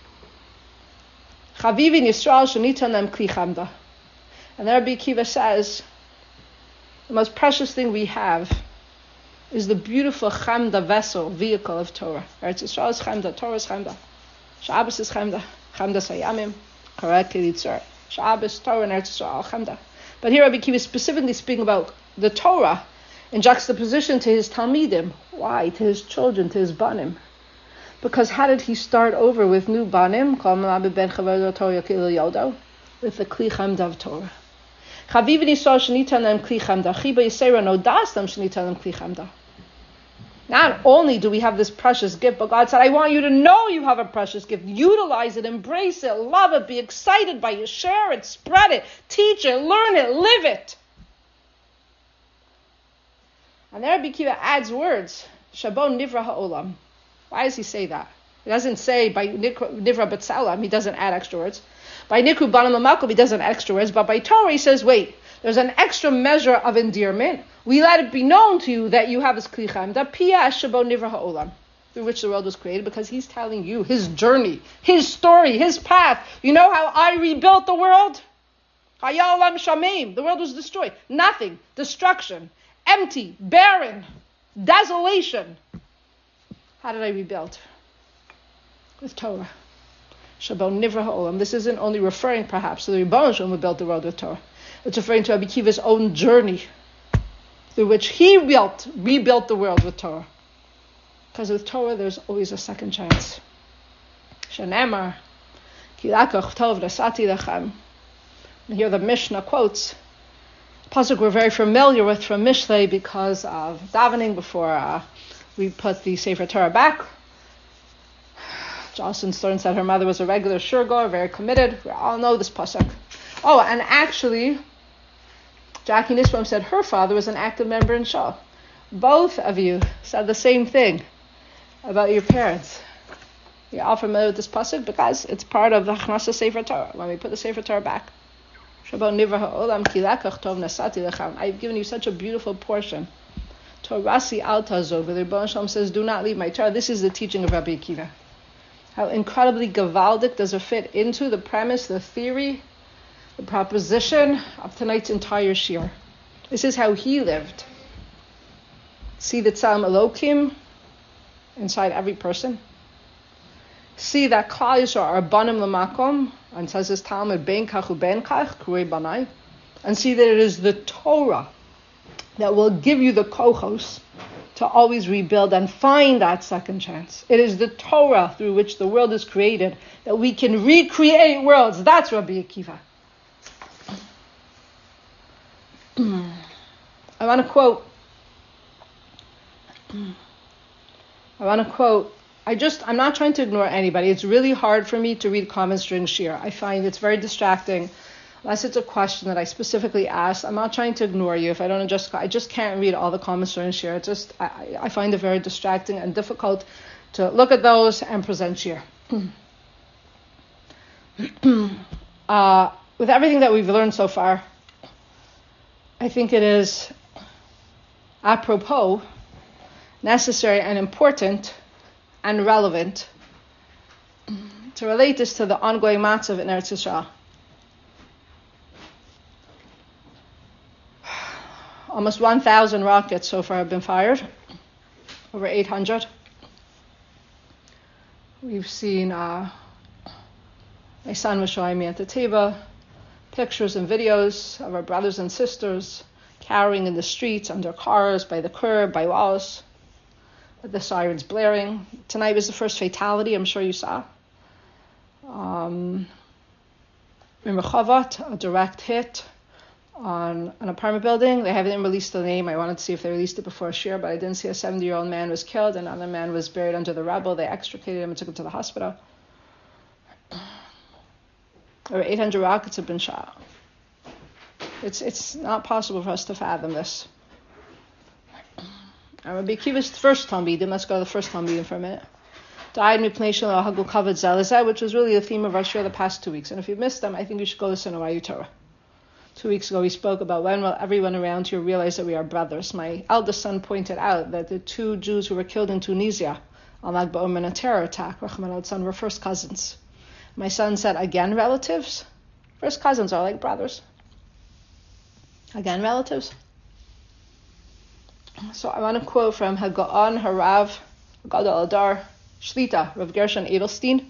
Chavivin Yisrael shenitan lem kli chamda. And Rabbi Akiva says, the most precious thing we have is the beautiful chamda vessel, vehicle of Torah. Eretz Yisrael is chamda, Torah is chamda. Shabbos is chamda, chamda sayamim, karet kelitzor. Shabbos, Torah, and Eretz Yisrael, chamda. But here Rabbi Akiva is specifically speaking about the Torah in juxtaposition to his Talmidim. Why? To his children, to his banim. Because how did he start over with new banim? With the Kli Chamda of Torah. Not only do we have this precious gift, but God said, I want you to know you have a precious gift. Utilize it, embrace it, love it, be excited by it, share it, spread it, teach it, learn it, live it. And there Rabbi Akiva adds words, Shabon Nivra Ha'olam. Why does he say that? He doesn't say by Nivra B'Tsalam, he doesn't add extra words. By Nikru Banam L'Makom, he doesn't add extra words. But by Torah, he says, wait, there's an extra measure of endearment. We let it be known to you that you have this Kli Chamda, Piyah Shabon Nivra Ha'olam, through which the world was created, because he's telling you his journey, his story, his path. You know how I rebuilt the world? Hayalam Shamim. The world was destroyed. Nothing. Destruction. Empty, barren, desolation. How did I rebuild? With Torah. Shabon Nivra Ha'olam. This isn't only referring perhaps to the Rebbeinu Shalom who built the world with Torah. It's referring to Rabbi Akiva's own journey through which he built, rebuilt the world with Torah. Because with Torah there's always a second chance. Shenemar, Ki lakach tov nasati lechem. And here the Mishnah quotes pasuk we're very familiar with from Mishlei because of davening before uh, we put the Sefer Torah back. Jocelyn Stern said her mother was a regular shurgoer, very committed. We all know this pasuk. Oh, and actually, Jackie Nisbam said her father was an active member in Shul. Both of you said the same thing about your parents. You're all familiar with this pasuk because it's part of the Achnasa Sefer Torah, when we put the Sefer Torah back. I've given you such a beautiful portion. Torasi al tazov. The Rebbeinu Shalom says, do not leave my Torah. This is the teaching of Rabbi Akiva. How incredibly gavaldic does it fit into the premise, the theory, the proposition of tonight's entire shir. This is how he lived. See the Tzalm Elokim inside every person. See that Klal Yisrael are banim l'makom, and says his Talmud, ben kachu ben kach, kurei banai, and see that it is the Torah that will give you the kochos to always rebuild and find that second chance. It is the Torah through which the world is created that we can recreate worlds. That's Rabbi Akiva. I want to quote. I want to quote. I just, I'm not trying to ignore anybody. It's really hard for me to read comments during shir. I find it's very distracting. Unless it's a question that I specifically asked, I'm not trying to ignore you. If I don't just, I just can't read all the comments during shir. It's just, I, I find it very distracting and difficult to look at those and present shir. uh, with everything that we've learned so far, I think it is apropos, necessary and important and relevant to relate this to the ongoing matzav in Eretz Yisrael. Almost one thousand rockets so far have been fired, over eight hundred. We've seen, uh, my son was showing me at the table, pictures and videos of our brothers and sisters carrying in the streets, under cars, by the curb, by walls, with the sirens blaring. Tonight was the first fatality, I'm sure you saw. Um, in Rehovot, a direct hit on an apartment building. They haven't released the name. I wanted to see if they released it before shir, but I didn't see. A seventy-year-old man was killed, and another man was buried under the rubble. They extricated him and took him to the hospital. Over eight hundred rockets have been shot. It's it's not possible for us to fathom this. And Rabbi Akiva's first Talmidim, let's go to the first Talmidim for a minute, died mipnei shelo hagul kavod zelazeh, which was really the theme of our shir the past two weeks. And if you missed them, I think you should go listen to Ayu Torah. Two weeks ago we spoke about when will everyone around here realize that we are brothers. My eldest son pointed out that the two Jews who were killed in Tunisia on Lag BaOmer in a terror attack, Rahman al-San, were first cousins. My son said, again, relatives? First cousins are like brothers. Again, relatives. So I want to quote from Haga'on Harav Gadol Adar Shlita, Rav Gershon Edelstein.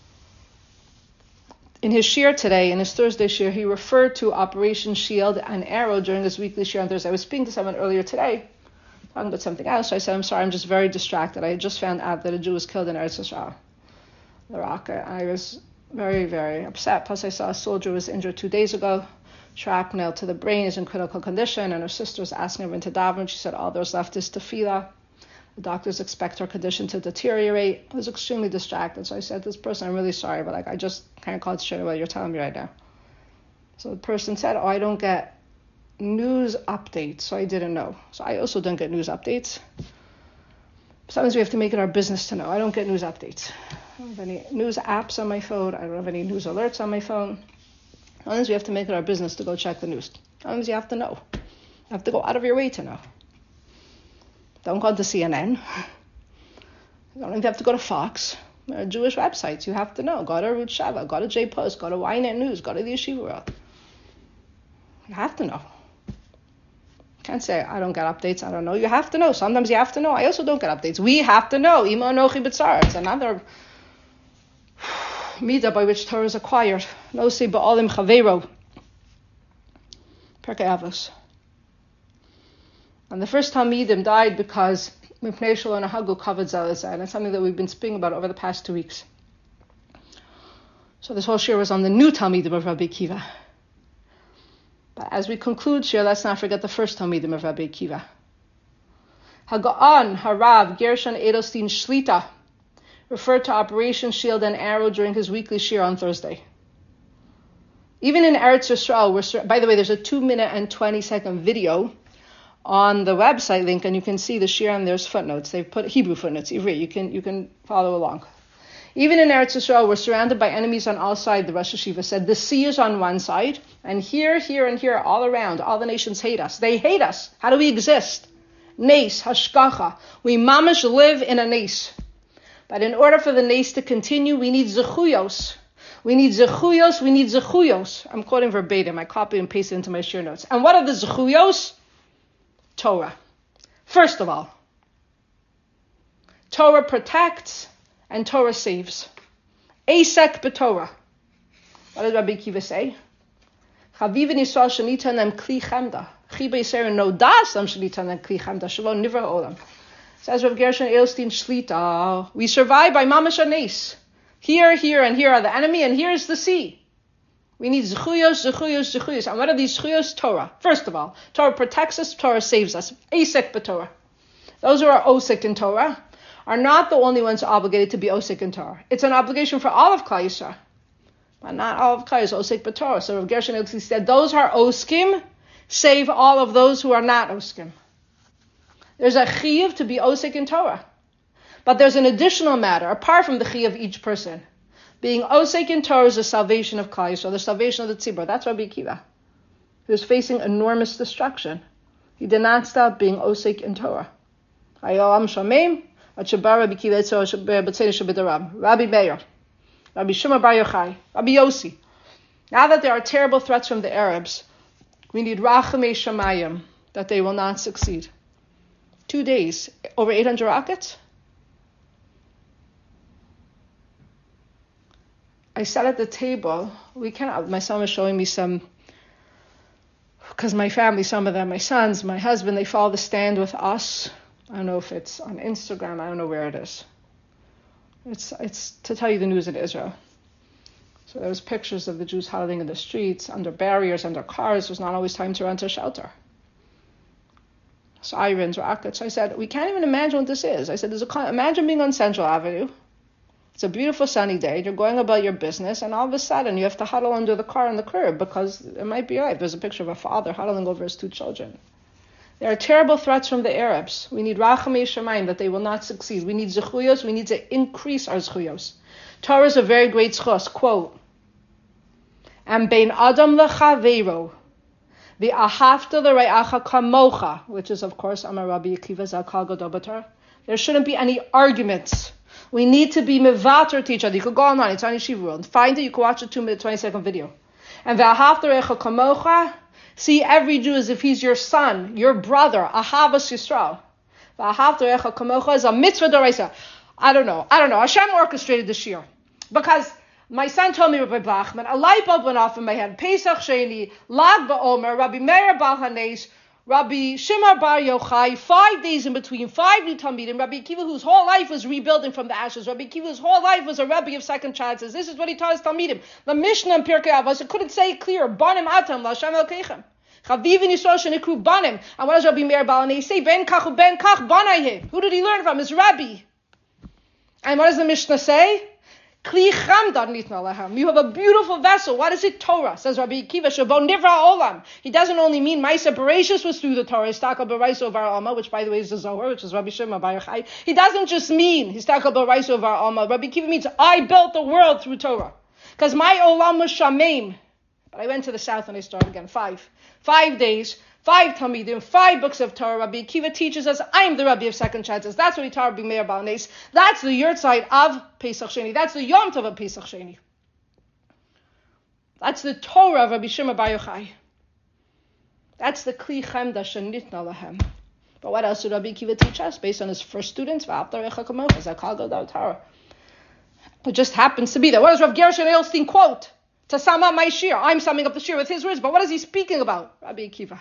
In his shir today, in his Thursday shir, he referred to Operation Shield and Arrow during his weekly shir on Thursday. I was speaking to someone earlier today, talking about something else, so I said, I'm sorry, I'm just very distracted. I had just found out that a Jew was killed in Eretz Yisrael, Iraq. I was very, very upset. Plus I saw a soldier who was injured two days ago, shrapnel to the brain, is in critical condition, and her sister was asking her into daven. She said, all there's left is tefillah. The doctors expect her condition to deteriorate. I was extremely distracted, so I said to this person, I'm really sorry, but like I just can't concentrate on what you're telling me right now. So the person said, oh, I don't get news updates, so I didn't know. So I also don't get news updates. Sometimes we have to make it our business to know. I don't get news updates. I don't have any news apps on my phone. I don't have any news alerts on my phone. Sometimes we have to make it our business to go check the news. Sometimes you have to know. You have to go out of your way to know. Don't go to C N N. You don't even have to go to Fox. There are Jewish websites. You have to know. Go to Arutz Sheva. Go to J Post. Go to Y Net News. Go to the Yeshiva World. You have to know. You can't say, I don't get updates. I don't know. You have to know. Sometimes you have to know. I also don't get updates. We have to know. Ima Anochi B'tzar. It's another midah by which Torah is acquired. No say ba'alim chaveiro. Perkei Avos. And the first Talmidim died because Mipnei Shalom Hagu covered Zelazah, and it's something that we've been speaking about over the past two weeks. So this whole shir was on the new Talmidim of Rabbi Akiva. But as we conclude shir, let's not forget the first Talmidim of Rabbi Akiva. Haga'on Harav Gershon Edelstein Shlita referred to Operation Shield and Arrow during his weekly shir on Thursday. Even in Eretz Yisrael, we're, by the way, there's a two minute and twenty second video on the website link, and you can see the shir and there's footnotes. They've put Hebrew footnotes, Ivri. You can you can follow along. Even in Eretz Yisrael, we're surrounded by enemies on all sides. The Rosh Hashiva said the sea is on one side, and here, here, and here, all around, all the nations hate us. They hate us. How do we exist? Nes, hashkacha. We mamash live in a nes. But in order for the nes to continue, we need zechuyos. We need zechuyos. We need zechuyos. I'm quoting verbatim. I copy and paste it into my shir notes. And what are the zechuyos? Torah. First of all, Torah protects and Torah saves. Asek b'Torah. What does Rabbi Akiva say? Chaviv Yisrael shenita nem kli chemda. Chiba Yisrael no das am shenita nem kli chemda. Shalom nivra olam. Says Rav Gershon Edelstein Shlita. We survive by mamash anes. Here, here, and here are the enemy, and here is the sea. We need zechuyos, zechuyos, zechuyos. And what are these zechuyos? Torah. First of all, Torah protects us, Torah saves us. Asek b'Torah. Those who are osik in Torah are not the only ones obligated to be osik in Torah. It's an obligation for all of Klal Yisrael. But not all of Klal Yisrael osik b'Torah. So Rav Gershon said, those who are oskim save all of those who are not oskim. There's a chiyuv to be osik in Torah. But there's an additional matter, apart from the chiyuv of each person. Being osek in Torah is the salvation of Klal Yisrael, the salvation of the tzibur. That's Rabbi Akiva. He was facing enormous destruction. He did not stop being osek in Torah. Hayoam Shamim, Achabar Rabbi Akiva, Rabbi Meir, Rabbi Shimon Bar Yochai, Rabbi Yossi. Now that there are terrible threats from the Arabs, we need Rachamei Shamayim, that they will not succeed. Two days, over eight hundred rockets. I sat at the table. We cannot. My son was showing me some, because my family, some of them, my sons, my husband, they follow the stand with us. I don't know if it's on Instagram. I don't know where it is. It's it's to tell you the news in Israel. So there was pictures of the Jews huddling in the streets, under barriers, under cars. There's not always time to run to shelter. Sirens, rockets. I said, we can't even imagine what this is. I said, there's a imagine being on Central Avenue. It's a beautiful sunny day. You're going about your business, and all of a sudden you have to huddle under the car on the curb because it might be right. There's a picture of a father huddling over his two children. There are terrible threats from the Arabs. We need Rachamei Shamayim, that they will not succeed. We need zechuyos. We need to increase our zechuyos. Torah is a very great zechus. Quote, and bein adam lechaveiro, The ahavta l're'acha kamocha, which is, of course, Amar Rabbi Akiva Zakal Gadol B'Torah. There shouldn't be any arguments. We need to be mevater to each other. You could go online, it's on Yeshiva World. Find it, you can watch a two minute, twenty second video. And the ahavta l're'acha kamocha, see every Jew as if he's your son, your brother, ahavas Yisrael. The ahavta l're'acha kamocha is a mitzvah d'oraisa. I don't know, I don't know. Hashem orchestrated this year. Because my son told me, Rabbi Bachman, a light bulb went off in my head. Pesach Sheni, Lag BaOmer, Rabbi Meir Baal HaNes, Rabbi Shimar Bar Yochai, five days in between, five new Talmidim, Rabbi Akiva, whose whole life was rebuilding from the ashes. Rabbi Akiva, whose whole life was a Rebbe of second chances. This is what he taught his Talmidim. The Mishnah in Pirkei Avos, it couldn't say it clear. Banim atam, L'Hashem Elokeichem. Chavivin Yisrael Shenikru Banim. And what does Rabbi Meir Baal HaNes say? Ben kach ben kach banayhe. Who did he learn from? His Rabbi. And what does the Mishnah say? You have a beautiful vessel. What is it? Torah. Says Rabbi Akiva, Shabon Nivra Olam. He doesn't only mean Maisa Bereshis was through the Torah, Histakal Baraiso Var Alma, which by the way is the Zohar, which is Rabbi Shimon Bar Yochai. He doesn't just mean Histakal Baraiso Var Alma. Rabbi Akiva means I built the world through Torah. Because my Olam was Shameim. But I went to the south and I started again. Five. Five days. Five Talmidim, five books of Torah. Rabbi Akiva teaches us, I'm the Rabbi of second chances. That's what he taught Rabbi Meir Baal HaNes. That's the yurtzeit of Pesach Sheni. That's the Yom Tov of Pesach Sheni. That's the Torah of Rabbi Shimon Bar Yochai. That's the Kli Chemda Shenitna Lahem. But what else did Rabbi Akiva teach us? Based on his first students, it just happens to be there. What does Rav Gershon Edelstein quote? Tasama my shir. I'm summing up the shir with his words, but what is he speaking about? Rabbi Akiva.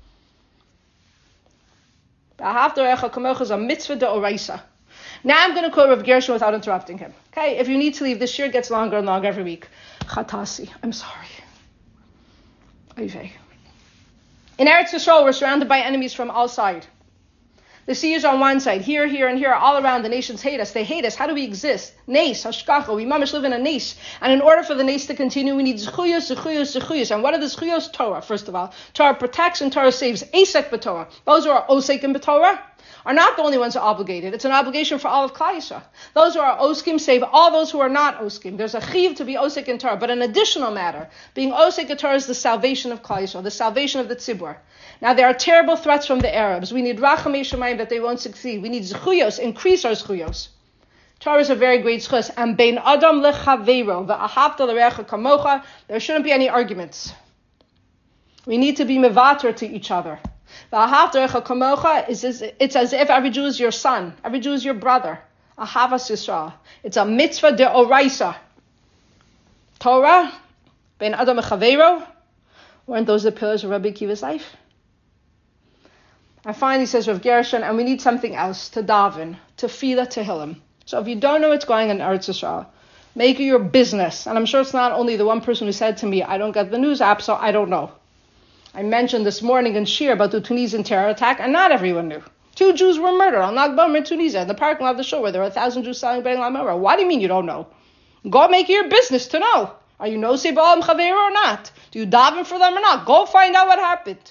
Is a mitzvah d'oraisa. Now I'm going to quote Rav Gershon without interrupting him. Okay, if you need to leave, this year gets longer and longer every week. Chatasi, I'm sorry. Oy. In Eretz Yisrael, we're surrounded by enemies from all sides. The sea is on one side, here, here, and here, all around. The nations hate us. They hate us. How do we exist? Nes, hashkacha. We mamish live in a nes. And in order for the nes to continue, we need zechuyos, zechuyos, zechuyos. And what are the zechuyos? Torah, first of all. Torah protects and Torah saves. Asek b'Torah. Those who are osek in b'Torah are not the only ones who are obligated. It's an obligation for all of Klal Yisrael. Those who are oskim save all those who are not oskim. There's a chiv to be osek in Torah, but an additional matter. Being osek in Torah is the salvation of Klal Yisrael, the salvation of the tzibur. Now there are terrible threats from the Arabs. We need rachamei shemayim that they won't succeed. We need zechuyos, increase our zechuyos. Torah is a very great zechus. And bein adam lechaveiro ve'ahavta l'reacha kamocha. There shouldn't be any arguments. We need to be mevater to each other. Ve'ahavta l'reacha kamocha is it's as if every Jew is your son, every Jew is your brother. Ahavas Yisrael. It's a mitzvah deoraisa. Torah, bein adam lechaveiro. Weren't those the pillars of Rabbi Akiva's life? And finally says Rav Gershon, and we need something else to daven, to fila, to Tehillim. So if you don't know what's going on in Eretz Yisrael, make it your business. And I'm sure it's not only the one person who said to me, I don't get the news app, so I don't know. I mentioned this morning in Shir about the Tunisian terror attack, and not everyone knew. Two Jews were murdered on Lag BaOmer in Tunisia, in the parking lot of the shul where there were a thousand Jews selling Bein Lamora. Why do you mean you don't know? Go make it your business to know. Are you nosei ba'alam chaveiro or not? Do you daven for them or not? Go find out what happened.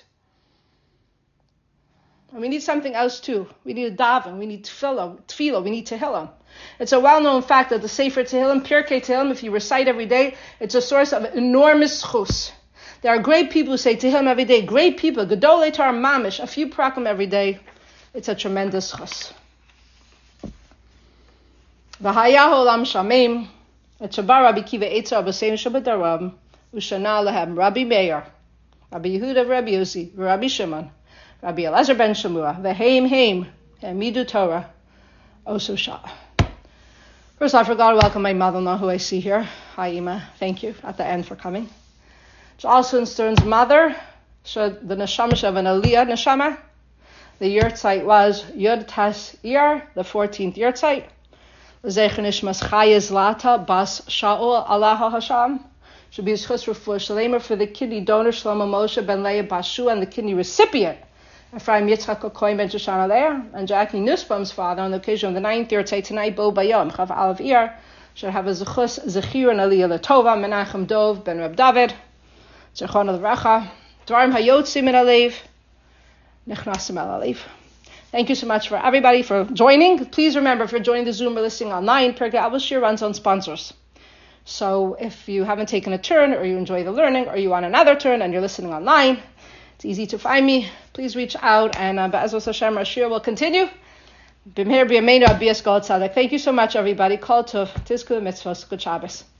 And we need something else too. We need a daven. We need tefillah. Tefillah. We need tehillah. It's a well-known fact that the Sefer Tehillim, Pirkei Tehillim, if you recite every day, it's a source of enormous chus. There are great people who say Tehillim every day. Great people. Gedolei Torah mamish. A few prakim every day. It's a tremendous chus. V'haya olam shameim. Et shabar Rabbi Akiva Eitzah Abasein Shabbat Ushana Lahem Rabbi Meir, Rabbi Yehuda, Rabbi Yossi, Rabbi Shimon, Rabbi Elazar ben Shemua, Veheim Heim, Hamidu Torah, Oso Shah. First, I forgot to welcome my mother-in-law, who I see here. Hi, Ima. Thank you at the end for coming. Jocelyn Stern's mother, the neshama of an Aliyah neshama. The yurtzeit was Yud Tas Iyar, the fourteenth yurtzeit. Zechanishmas Chayez Lata Bas Shaul Allah Hasham should be a schus refuah shleima for the kidney donor Shlomo Moshe ben Leah Bashu and the kidney recipient Ephraim Yitzchak Kokoim ben Shoshana Leah and Jackie Nussbaum's father on the occasion of the ninth yurtzeit tonight Bo Bayom Chav Alav Ir should have a zechus zechir and aliyah letova Menachem Dov ben Reb David Zechon al Racha Dvarim Hayotzim in Alev Nechnasim al Alev. Thank you so much for everybody for joining. Please remember, if you're joining the Zoom or listening online, Pirkei Avos Shir runs on sponsors. So if you haven't taken a turn or you enjoy the learning or you want another turn and you're listening online, It's easy to find me. Please reach out, and uh, Ba'ezras Hashem, our shir will continue. B'meir b'yameinu abiyas Gol Tzaddik. Thank you so much, everybody. Kol tov, tizku mitzvos, good Shabbos.